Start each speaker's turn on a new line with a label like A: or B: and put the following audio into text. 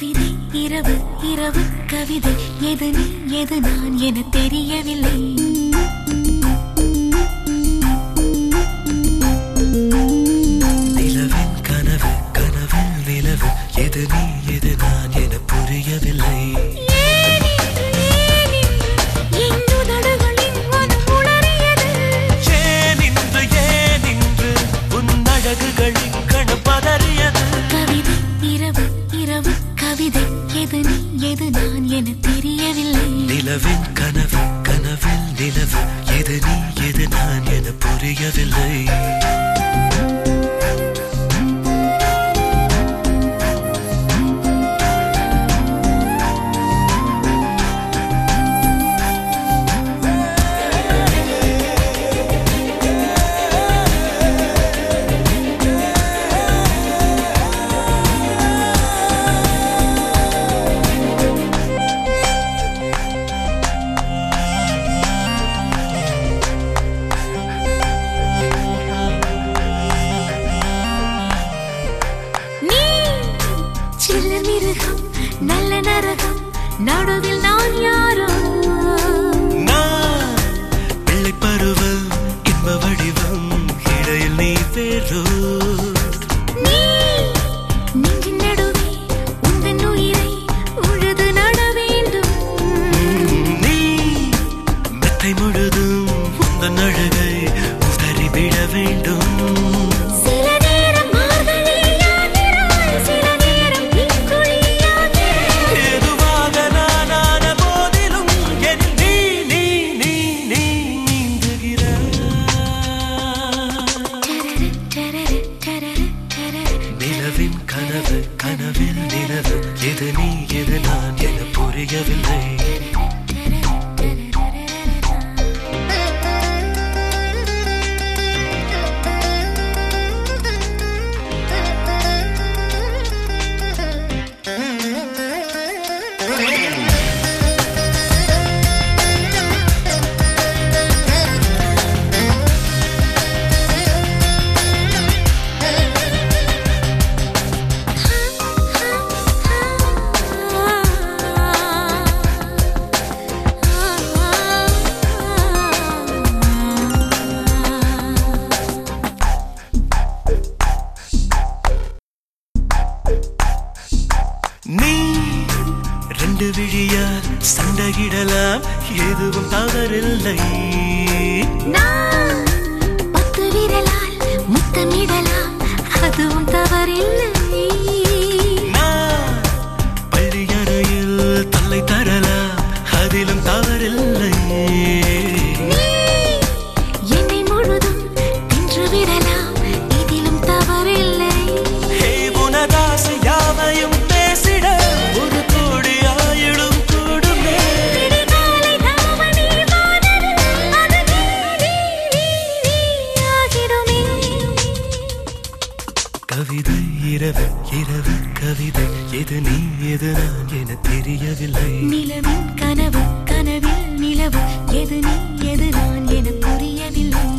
A: கவிதை இரவு இரவு கவிதை எது நீ எது நான் என தெரியவில்லை.
B: நிலவின் கனவு கனவில் நிலவு எது நீ எது நான் என புரியவில்லை.
A: கவிதை இரவு இரவு கவிதை எது நீ எது நான் என தெரியவில்லை.
B: நிலவின் கனவு கனவில் நிலவு எது நீ எது நான் என புரியவில்லை.
A: நல்ல நரகம் நடுவில் நான் யாரோ.
B: நான் பிள்ளை பருவம் இன்ப வடிவம் இடையில் நீ பேரோ.
A: நீ நெஞ்சின் நடுவே உந்தன் உயிரை உழுது நட வேண்டும்.
B: நீ மெத்தை முழுதும் உந்தன் அழகை உதறி விட வேண்டும். நிலவின் கனவு கனவில் நிலவு எது நீ எது நான் என புரியவில்லை. நீ ரெண்டு விழியால் சண்டையிடலாம் எதுவும் தவறில்லை.
A: நான் 10 விரலால் முத்தமிடலாம் அதுவும் தவறில்லை.
B: நான் பள்ளியறையில் தொல்லை தரலாம் அதிலும் தவறில்லை.
A: என்னை முழுதும் தின்று விடலாம் இதிலும் தவறில்லை.
B: உனதாசை யாவையும் பேசிட ஒரு கோடி ஆயிடும் கூடுமே. கவிதை இரவு இரவு கவிதை எது நீ எது நான் என தெரியவில்லை.
A: நிலவின் கனவு கனவில் நிலவு எது நீ எது நான் என புரியவில்லை.